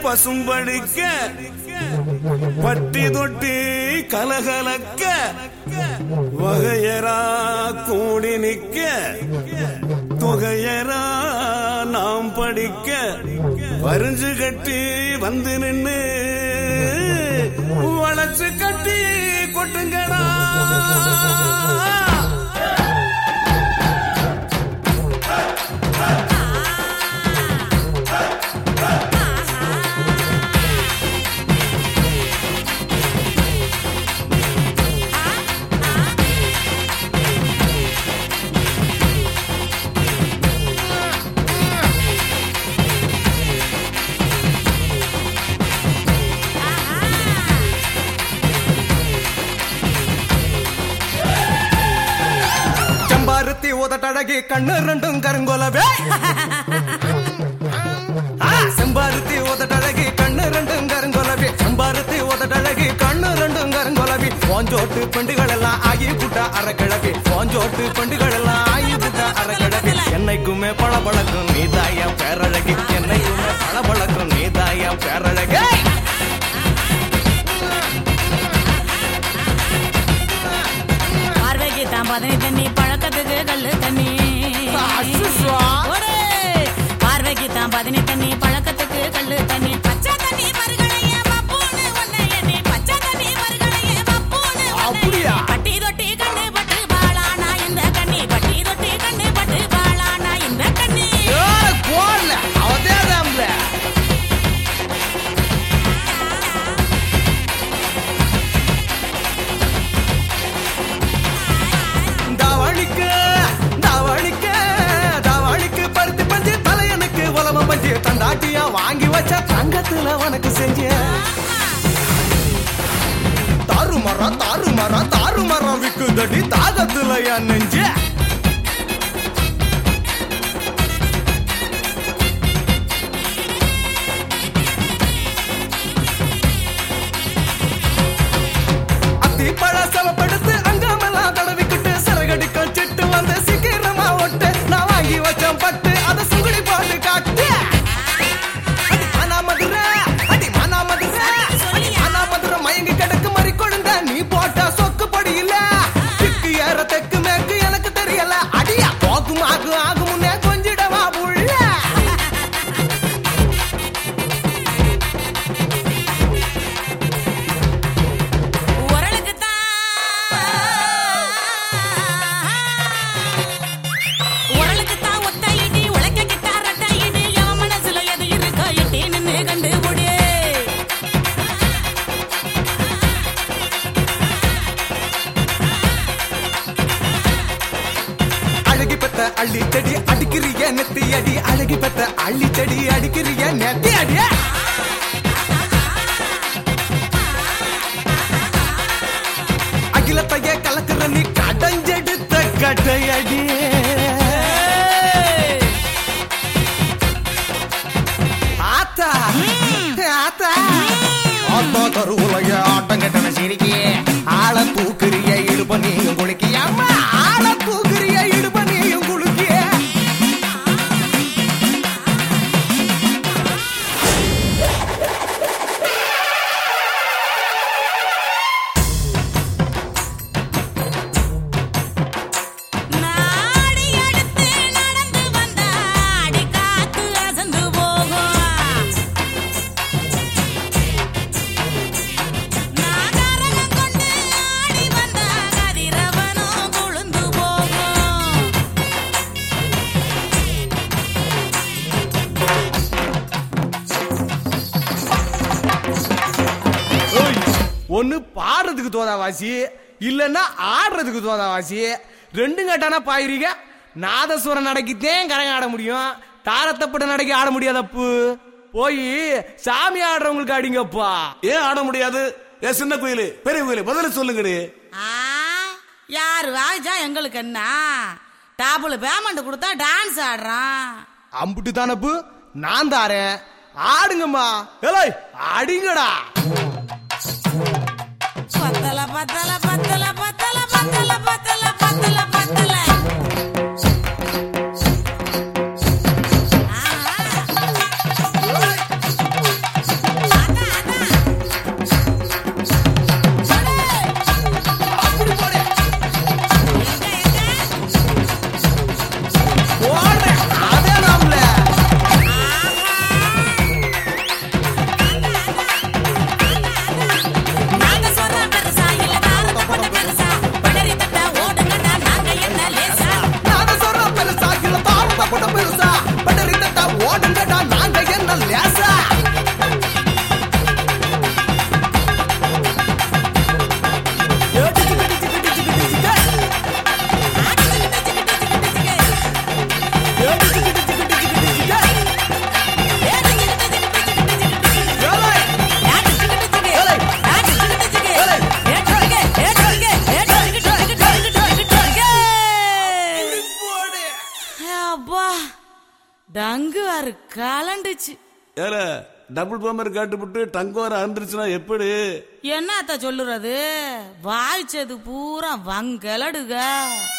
பசும்படிக்க பட்டி தொட்டி கலகலக்க வகையரா கூடி நிக்க தொகையரா நாம் படிக்க பறிஞ்சு கட்டி வந்து நின்னு வளைச்சு கட்டி கொட்டுங்கடா. செம்பாருத்தி உதட்டழகி கண்ணு ரெண்டும் கருங்கோலவே, செம்பாருத்தி உதட்டழகி கண்ணு ரெண்டும் கருங்கோலவே, செம்பாருத்தி உதட்டழகி கண்ணு ரெண்டும் கருங்கோலவி. போஞ்சோட்டு பெண்டுகள் எல்லாம் ஆகி புட்டா அறக்கிழவி, போஞ்சோட்டு பெண்டுகள் எல்லாம் ஆகி புட்டா அறக்கிழவி. என்னைக்குமே பழபழக்கும் நீதாயம் பேரழகி, என்னைக்குமே பழபழக்கும் நீதாயம் பேரழகி. பார்வைக்கு தான் பதனி தண்ணி, பழக்கத்துக்கு கல்லு தண்ணி. பார்வைக்கு தான் பதனி தண்ணி, பழக்கத்துக்கு கல்லு தண்ணி. பச்சை தண்ணி மறுகளைய வப்பூன்னு ஒன்னை எண்ணி, பச்சை தண்ணி மறுகளைய வப்பூன்னு ஒன்னை. பட்டி தொட்டி கண்ணு பட்டு பாலானா இந்த கண்ணி, பட்டி தொட்டி கண்ணு பட்டு பாலானா இந்த கண்ணி. தண்டாட்டியா வாங்கி வச்ச தங்கத்துல உனக்கு செஞ்ச தாறுமரம் தாறுமரம் தாறுமரம் விக்குதடி தாகத்துல என் நெஞ்ச. அத்திப்பழ செவப்படுத்து அங்கமெல்லாம் தடவிக்கிட்டு சிறகடிக்கும் சிட்டு வந்து சீக்கிரமா ஒட்டு நான் வாங்கி வச்சேன் பட்டு அதை சுங்குடி போட்டு காட்டு. மயங்கி கிடக்கு மறி கொழுந்த நீ போட்ட சொக்கு படியில திக்கு ஏற தெக்கு மேற்கு எனக்கு தெரியல அடியா போக்கும் ஆகு ஆகு முன்னே கொஞ்சிடவா புள்ள. உரலுக்குத்தான் ஒத்த இடி உழைக்க கிட்டாரட்ட இடி எவன் மனசுல எது இருக்கோ இட்டி நின்று கண்டு முடி. அழகி பெத்த அள்ளி செடி அடிக்கிறிய நெத்தி அடி, அழகி பெத்த அள்ளி செடி அடிக்கிறிய நெத்தி அடி. அகிலத்தைய கலக்குற நீ கடஞ்செடுத்த கட்டையடி. ஆத்தா ஆத்தா ஆத்தா கருவுலைய ஆட்டம் கட்டண சிரிக்கி ஆள தூக்குறிய இடுப்ப நீயும் குளிக்கிய அம்மா, ஆள தூக்குறிய இடுப்ப நீயும் குளிக்கிய. நாடி எடுத்து நடந்து வந்தா அடி காத்து அசந்து போகும். நாகரகம் கொண்டு ஆடி வந்தா கதிரவனும் கொழுந்து போகும். ஒன்னு பாடுறதுக்கு தோதாவாசி இல்லன்னா ஆடுறதுக்கு தோதாவாசி, ரெண்டும் கேட்டானா பாயிரிக. நாதஸ்வரம் நடக்கித்தேன் கரங்க ஆட முடியும், தாரத்தப்பட்ட நடக்கி ஆட முடியாதப்பு. போய் சாமி ஆடுறவங்களுக்கு அடிங்கப்பா. ஏன் ஆட முடியாது? ஏன் சின்ன கோயிலு பெரிய கோயிலு பதில சொல்லுங்கடி. யாரு வாஜா எங்களுக்கு என்ன? டாபுல பேமெண்ட் கொடுத்தா டான்ஸ் ஆடுறான். அம்புட்டு தானப்பு நான் தாரேன், ஆடுங்கம்மா. ஏய் அடிங்கடா. பத்தல பத்தல பத்தல பத்தல பத்தல பத்தல பத்தல பத்தல. டங்குவாரு கலண்டுச்சு. ஏல டபுள் பம்பர் காட்டுப்பட்டு டங்குவாரு அறுந்துருச்சுன்னா எப்படி? என்னத்த சொல்லுறது, வாய்ச்சது பூரா வங்கலடுக.